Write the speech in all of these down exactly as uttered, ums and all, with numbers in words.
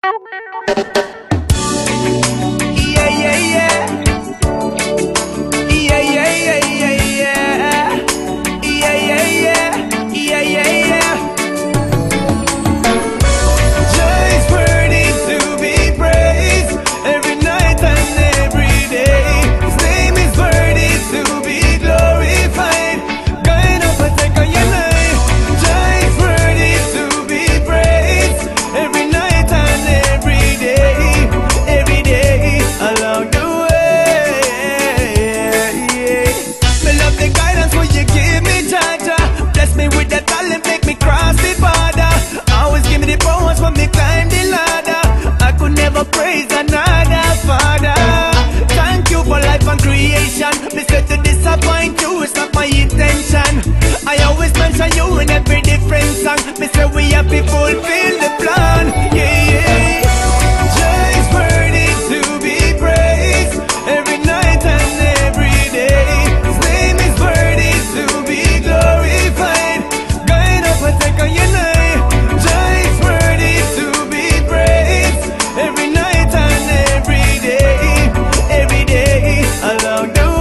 Yeah, yeah, yeah. Yeah, yeah, yeah, yeah, yeah. Yeah, yeah, yeah. Yeah, yeah, yeah. Just worthy to be praised every night and every day. His name is worthy to be glorified. Guide up and take on your life. Just worthy to be praised every night and every day. Every day along the way. Me love the guidance when you give me, Jaja. Bless me with the talent, make me cross the border. Always give me the powers when me climb the ladder. I could never praise another father. Thank you for life and creation. Me said to disappoint you, it's not my intention. I always mention you in every different song. Me say we have to fulfill the plan. Yeah, yeah. Just worthy to be praised every night and every day. His name is worthy to be glorified. Guide up and take on your life. Just worthy to be praised every night and every day. Every day along the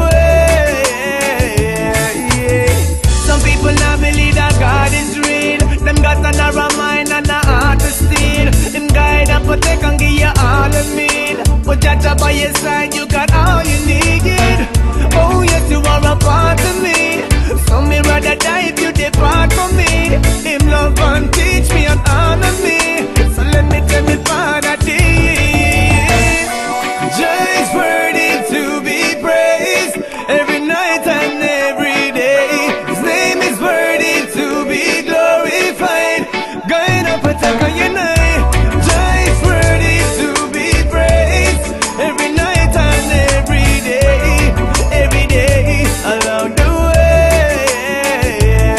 way. Some people now believe that God is real. Them got a narrow mind and a heart to steal. Him guide and protect and give you all you need. But Jaja by your side, you got all you need. Oh yes, you are a part of me. So me rather die if you depart from me. Him love and teach me and honor me. So let me tell me Father this. Just worthy to be praised every night and every day. His name is worthy to be glorified. Guide up and take on your night. Just worthy to be praised every night and every day. Every day along the way.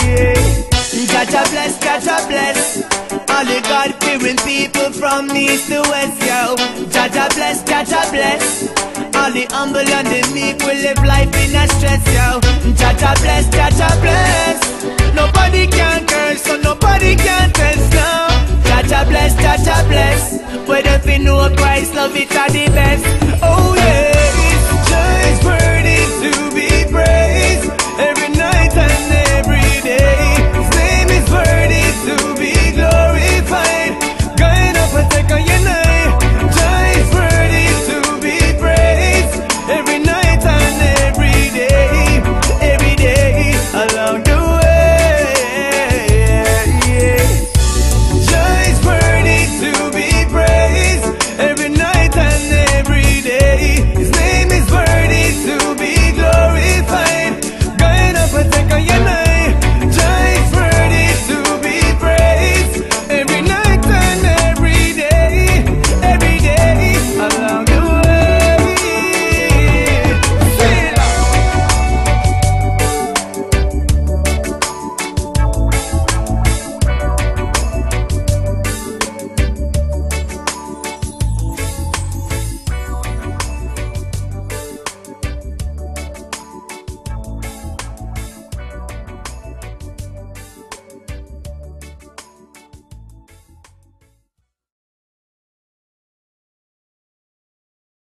Jaja bless, Jaja bless all the God-fearing people from east to west, yo. Jaja bless, Jaja bless all the humble and the meek will live life in a stress, yo. Jaja bless, Jaja bless. Nobody can curse, so nobody can test now. Jaja bless, Jaja bless. Whether if you know Christ, love it are the best. Oh yeah, just worthy to be praised every